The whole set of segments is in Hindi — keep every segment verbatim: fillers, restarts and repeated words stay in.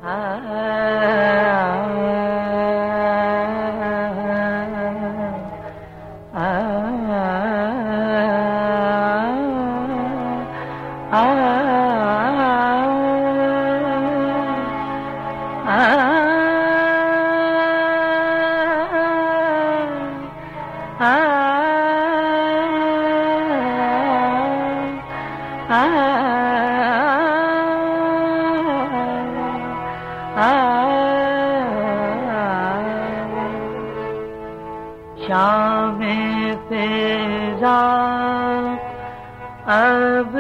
शाम फ़िज़ा अब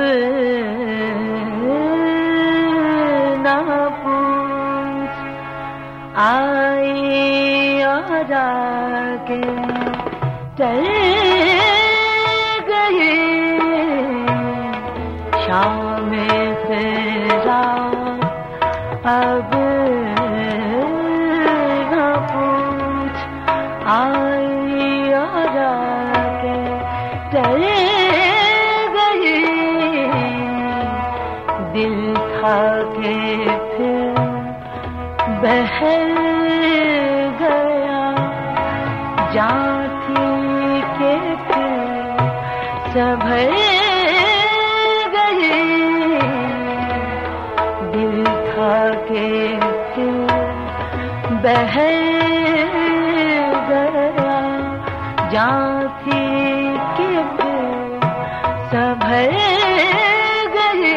न पूछ आई और जाके चल गई। शाम फ़िज़ा अब न पूछ आई के चले गई। दिल था के फिर बहल गया, जान थी के फिर संभल गई। दिल था के फिर बहल गया, जान थी कि फिर संभल गई।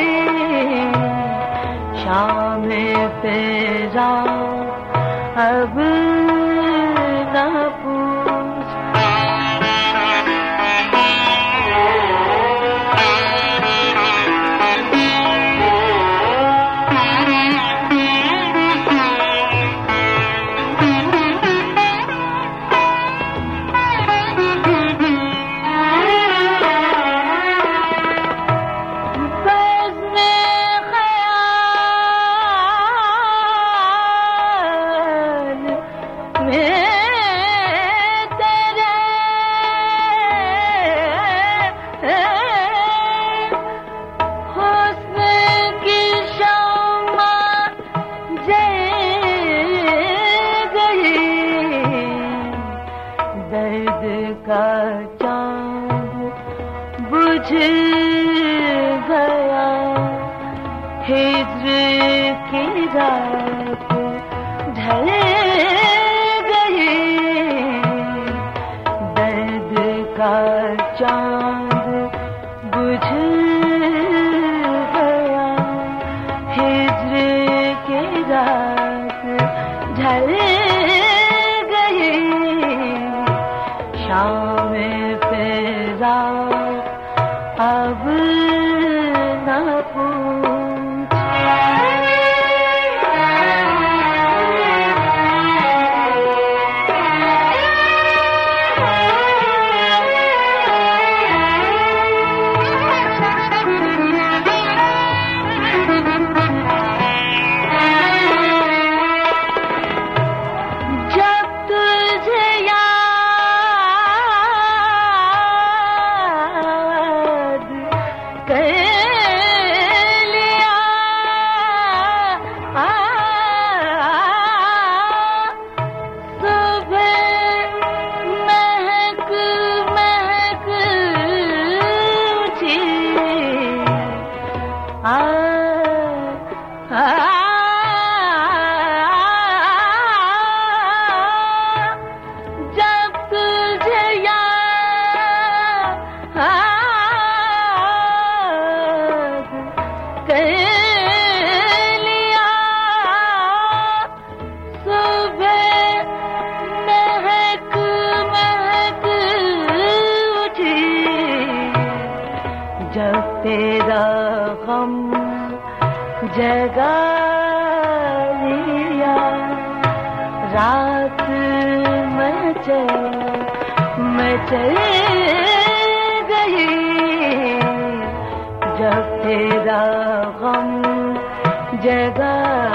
शाम फ़िज़ा अब न पूछ। का चांद बुझ गया, हिज्र की रात ढल गई। दर्द का चांद बुझ गया, हिज्र की रात ढल गई। शाम फ़िज़ा अब न पूछ। जब तेरा गम जगा लिया, रात मचल मचल गई। जब तेरा गम जगा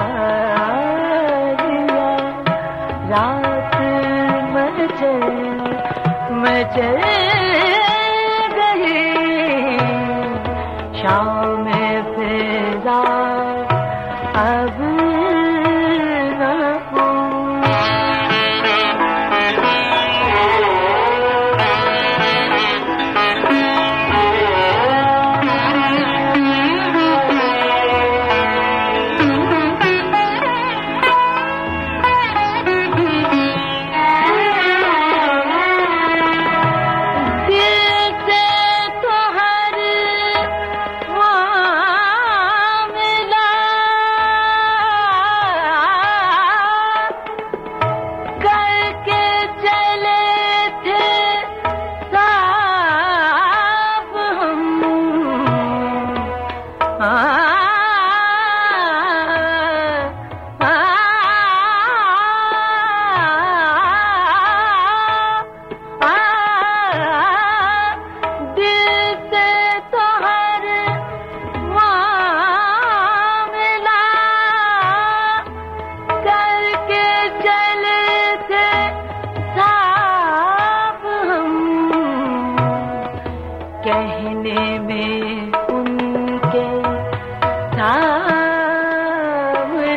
लिया, रात मचल मचल गई। शाम फ़िज़ा अब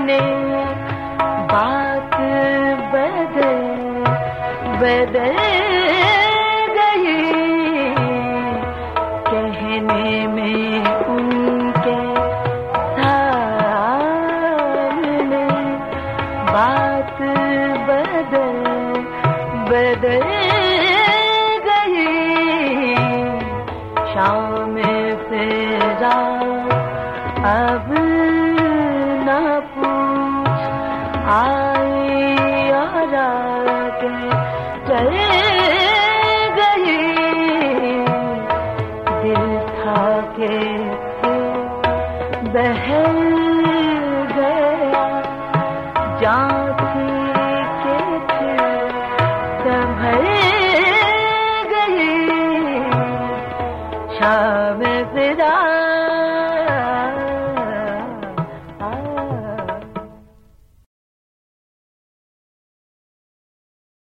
ने बात बदल बदल गई, कहने में उनके सामने बात बदल बदल गई। शाम फिजा अब न पूछ आई और आके चले गई। दिल था के बहल गया, जान थी के संभल गई। शाम फिजा